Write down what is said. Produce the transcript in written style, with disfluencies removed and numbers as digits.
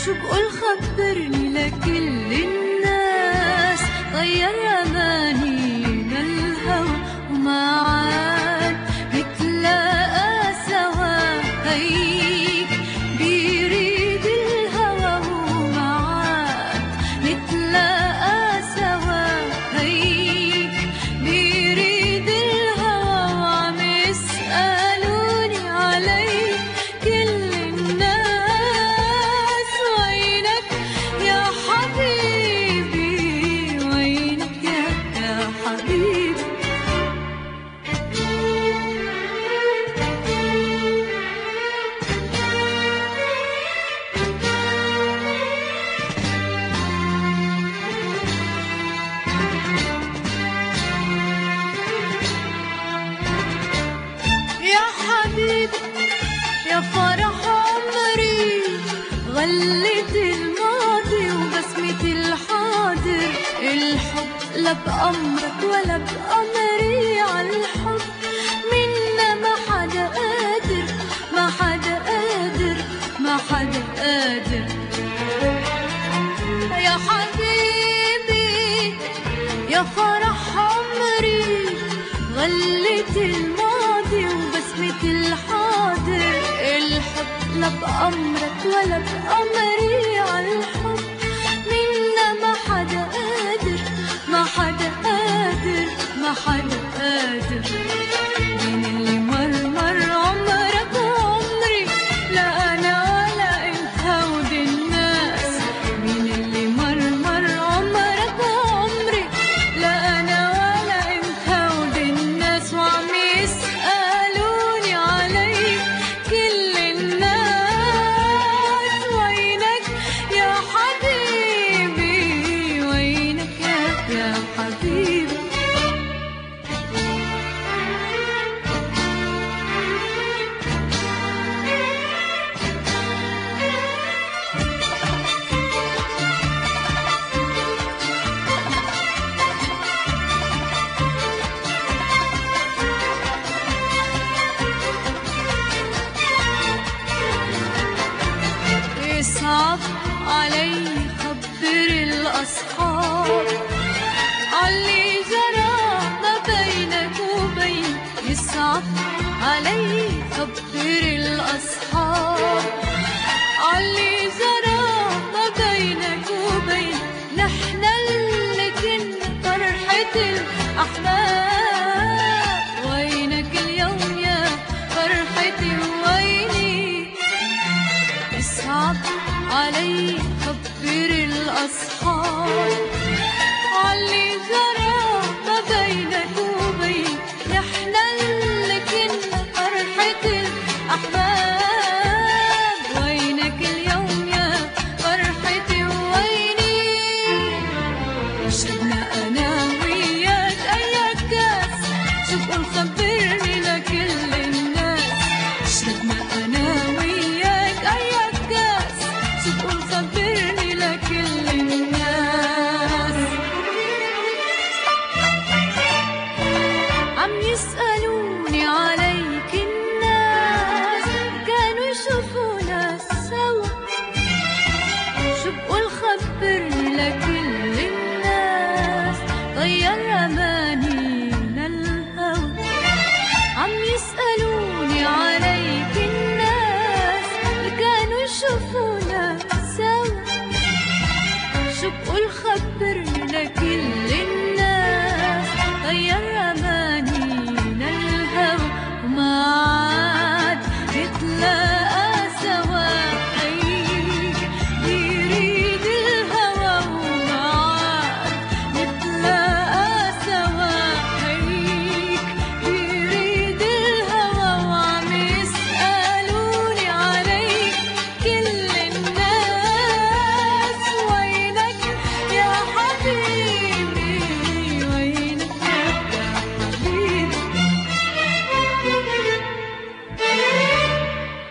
شو بقول خبرني لكل الناس، غير أمانينا الهوى وما عاد نتلاقى سوا. هيك بيريد الهوى وما عاد نتلاقى سوا. هيك بيريد الهوى وعم يسألوني عليك كل الناس. وينك يا حبيبي، وينك يا حبيبي. يا حبيبي يا فرح عمري، غلت الماضي وبسمة الحاضر. الحب لا بأمرك ولا بأمري، عالحب منا ما حدا قادر، ما حدا قادر، ما حدا قادر. يا حبيبي يا فرح عمري، غلت الماضي وبسمة الحاضر. الحب لا بأمرك ولا بأمري، عالحب منا ما حدا قادر، ما حدا قادر، ما حدا قادر. مين اللي مرمر عمرك وعمري، لا أنا ولا أنت ودي الناس. مين اللي مرمر عمرك وعمري، لا أنا ولا أنت ودي الناس. وعم يسألوني عليك كل الناس. وينك يا حبيبي، وينك يا حبيبي. يصعب علي خبر الأصحاب علي جرى ما بينك وبين. يصعب علي خبر الأصحاب علي جرى ما بينك وبين. نحن اللي كنا فرحة الأحباب، وينك اليوم يا فرحتي وويني. يصعب علي خبر الأصحاب علي جرى ما بينك وبين. نحن اللي كنا فرحة الأحباب، وينك اليوم يا فرحتي وويني. شربنا أنا وياك أياك كاس، شو بقول خبرني لكل الناس. شربنا أنا وياك أياك كاس، شو بقول خبرني لكل الناس. عم يسألوني عليك الناس، كانوا يشوفونا سوا. شو بقول خبرني لكل الناس، غير أمانينا الهوى. عم يسألوني عليك الناس، كانوا يشوفونا سوا. شو بقول خبرني لكل الناس، غير